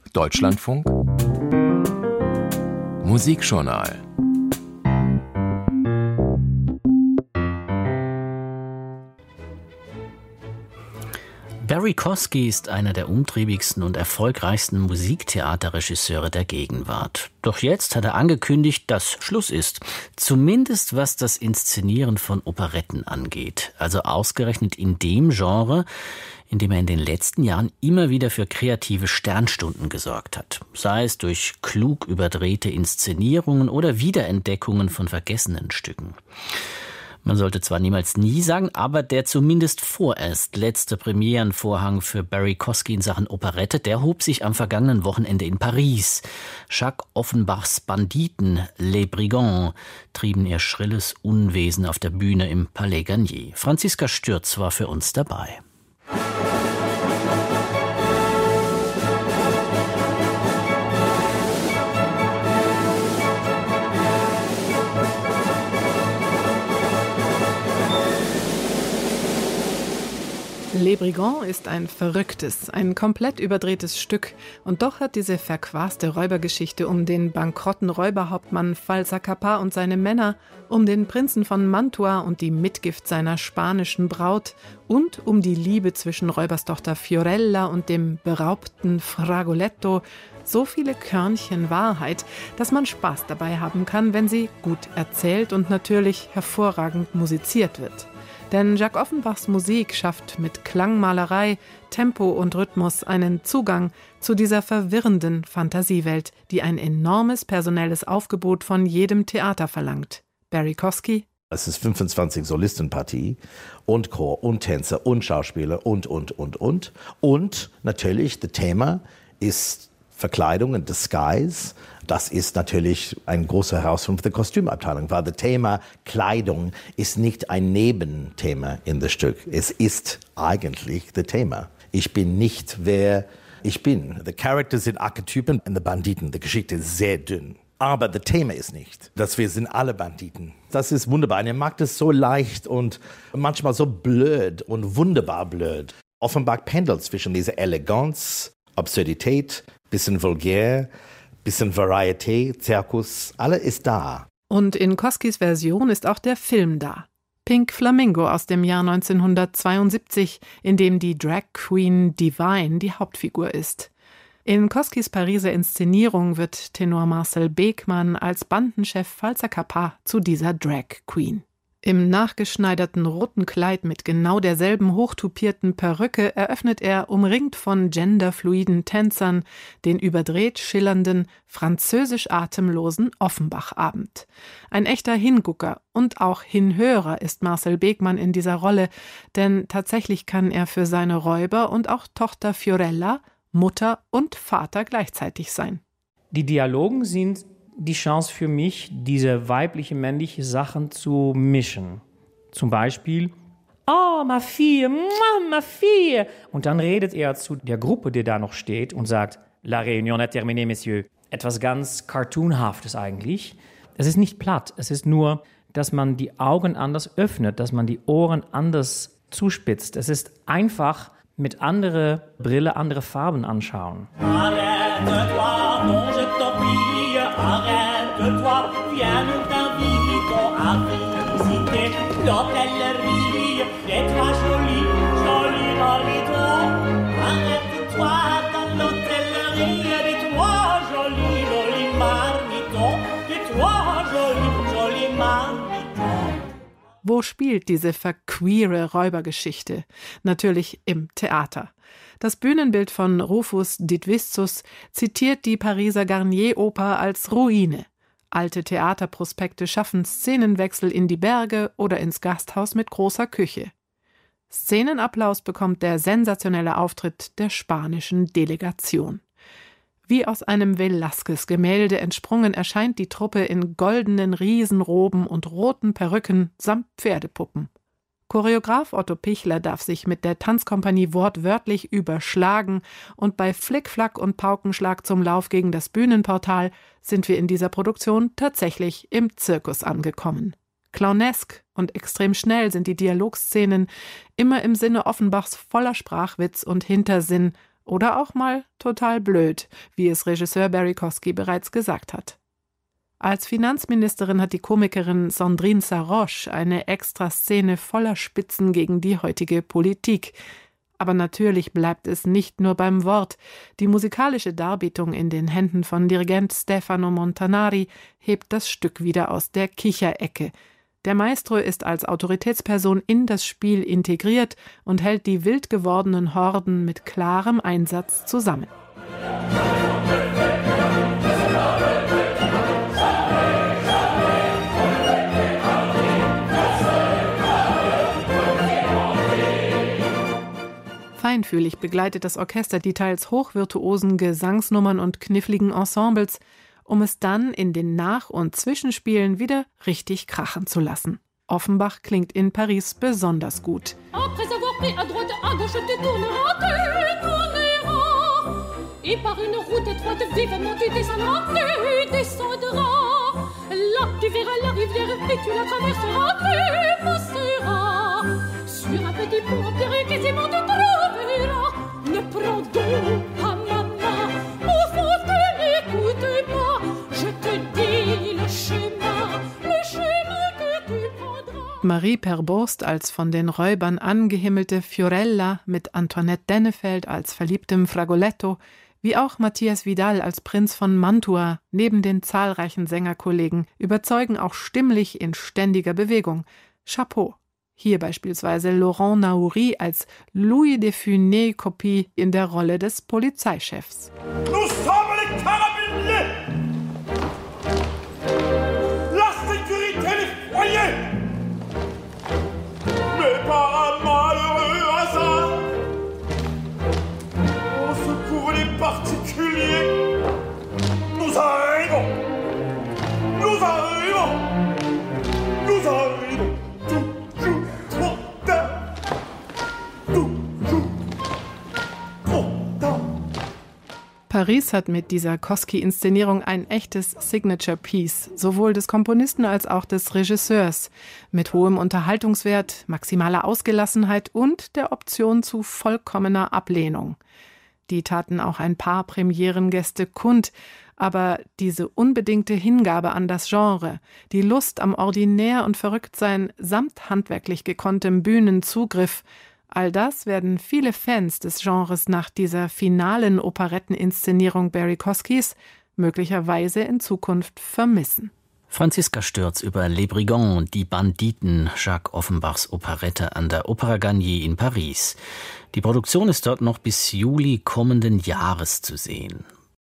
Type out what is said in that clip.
Deutschlandfunk Musikjournal. Barry Kosky ist einer der umtriebigsten und erfolgreichsten Musiktheaterregisseure der Gegenwart. Doch jetzt hat er angekündigt, dass Schluss ist. Zumindest was das Inszenieren von Operetten angeht. Also ausgerechnet in dem Genre, in dem er in den letzten Jahren immer wieder für kreative Sternstunden gesorgt hat. Sei es durch klug überdrehte Inszenierungen oder Wiederentdeckungen von vergessenen Stücken. Man sollte zwar niemals nie sagen, aber der zumindest vorerst letzte Premierenvorhang für Barry Kosky in Sachen Operette, der hob sich am vergangenen Wochenende in Paris. Jacques Offenbachs Banditen, Les Brigands, trieben ihr schrilles Unwesen auf der Bühne im Palais Garnier. Franziska Stürz war für uns dabei. Les Brigands ist ein verrücktes, ein komplett überdrehtes Stück. Und doch hat diese verquaste Räubergeschichte um den bankrotten Räuberhauptmann Falsacapá und seine Männer, um den Prinzen von Mantua und die Mitgift seiner spanischen Braut und um die Liebe zwischen Räuberstochter Fiorella und dem beraubten Fragoletto so viele Körnchen Wahrheit, dass man Spaß dabei haben kann, wenn sie gut erzählt und natürlich hervorragend musiziert wird. Denn Jacques Offenbachs Musik schafft mit Klangmalerei, Tempo und Rhythmus einen Zugang zu dieser verwirrenden Fantasiewelt, die ein enormes personelles Aufgebot von jedem Theater verlangt. Barry Kosky: Es ist 25 Solistenpartie und Chor und Tänzer und Schauspieler und. Und natürlich, das Thema ist Verkleidung und Disguise. Das ist natürlich eine große Herausforderung für die Kostümabteilung, weil das Thema Kleidung ist nicht ein Nebenthema in das Stück. Es ist eigentlich das Thema. Ich bin nicht, wer ich bin. Die Charakter sind Archetypen und die Banditen. Die Geschichte ist sehr dünn. Aber das Thema ist nicht, dass wir sind alle Banditen. Das ist wunderbar. Und er macht es so leicht und manchmal so blöd und wunderbar blöd. Offenbach pendelt zwischen dieser Eleganz, Absurdität, bisschen vulgär, bisschen Varietät, Zirkus, alles ist da. Und in Koskys Version ist auch der Film da. Pink Flamingo aus dem Jahr 1972, in dem die Drag Queen Divine die Hauptfigur ist. In Koskys Pariser Inszenierung wird Tenor Marcel Beekman als Bandenchef Falsacapá zu dieser Drag Queen. Im nachgeschneiderten roten Kleid mit genau derselben hochtupierten Perücke eröffnet er, umringt von genderfluiden Tänzern, den überdreht schillernden, französisch atemlosen Offenbach-Abend. Ein echter Hingucker und auch Hinhörer ist Marcel Beekman in dieser Rolle, denn tatsächlich kann er für seine Räuber und auch Tochter Fiorella Mutter und Vater gleichzeitig sein. Die Dialogen sind die Chance für mich, diese weibliche, männliche Sachen zu mischen. Zum Beispiel, oh, ma fille, ma fille. Und dann redet er zu der Gruppe, die da noch steht und sagt, la réunion est terminée, messieurs. Etwas ganz Cartoonhaftes eigentlich. Es ist nicht platt, es ist nur, dass man die Augen anders öffnet, dass man die Ohren anders zuspitzt. Es ist einfach mit anderer Brille, andere Farben anschauen. Arrête-toi, non, je t'en prie, arrête-toi, viens, nous t'invitons à visiter l'hôtellerie. Fais-toi jolie, jolie mariton. Arrête-toi dans l'hôtellerie, dis-toi jolie, jolie marmiton. Dis-toi jolie, jolie marmiton. Wo spielt diese verqueere Räubergeschichte? Natürlich im Theater. Das Bühnenbild von Rufus Ditviszus zitiert die Pariser Garnier-Oper als Ruine. Alte Theaterprospekte schaffen Szenenwechsel in die Berge oder ins Gasthaus mit großer Küche. Szenenapplaus bekommt der sensationelle Auftritt der spanischen Delegation. Wie aus einem Velázquez-Gemälde entsprungen erscheint die Truppe in goldenen Riesenroben und roten Perücken samt Pferdepuppen. Choreograf Otto Pichler darf sich mit der Tanzkompanie wortwörtlich überschlagen und bei Flickflack und Paukenschlag zum Lauf gegen das Bühnenportal sind wir in dieser Produktion tatsächlich im Zirkus angekommen. Clownesk und extrem schnell sind die Dialogszenen, immer im Sinne Offenbachs voller Sprachwitz und Hintersinn Oder auch mal total blöd, wie es Regisseur Barry Kosky bereits gesagt hat. Als Finanzministerin hat die Komikerin Sandrine Saroche eine Extraszene voller Spitzen gegen die heutige Politik. Aber natürlich bleibt es nicht nur beim Wort. Die musikalische Darbietung in den Händen von Dirigent Stefano Montanari hebt das Stück wieder aus der Kicherecke. Der Maestro ist als Autoritätsperson in das Spiel integriert und hält die wild gewordenen Horden mit klarem Einsatz zusammen. Feinfühlig begleitet das Orchester die teils hochvirtuosen Gesangsnummern und kniffligen Ensembles, um es dann in den Nach- und Zwischenspielen wieder richtig krachen zu lassen. Offenbach klingt in Paris besonders gut. Marie Perbost als von den Räubern angehimmelte Fiorella mit Antoinette Dennefeld als verliebtem Fragoletto, wie auch Matthias Vidal als Prinz von Mantua neben den zahlreichen Sängerkollegen überzeugen auch stimmlich in ständiger Bewegung. Chapeau. Hier beispielsweise Laurent Naouri als Louis de Funès-Kopie in der Rolle des Polizeichefs. Nous sommes les carabiniers! La sécurité des foyers! Mais par un malheureux hasard, au secours des particuliers, nous arrivons! Nous arrivons! Nous arrivons! Toujours trop tard! Toujours trop tard! Paris hat mit dieser Kosky-Inszenierung ein echtes Signature-Piece, sowohl des Komponisten als auch des Regisseurs, mit hohem Unterhaltungswert, maximaler Ausgelassenheit und der Option zu vollkommener Ablehnung. Die taten auch ein paar Premierengäste kund, aber diese unbedingte Hingabe an das Genre, die Lust am Ordinär und Verrücktsein samt handwerklich gekonntem Bühnenzugriff, all das werden viele Fans des Genres nach dieser finalen Operetteninszenierung Barry Koskys möglicherweise in Zukunft vermissen. Franziska Stürz über Les Brigands, die Banditen, Jacques Offenbachs Operette an der Opéra Garnier in Paris. Die Produktion ist dort noch bis Juli kommenden Jahres zu sehen.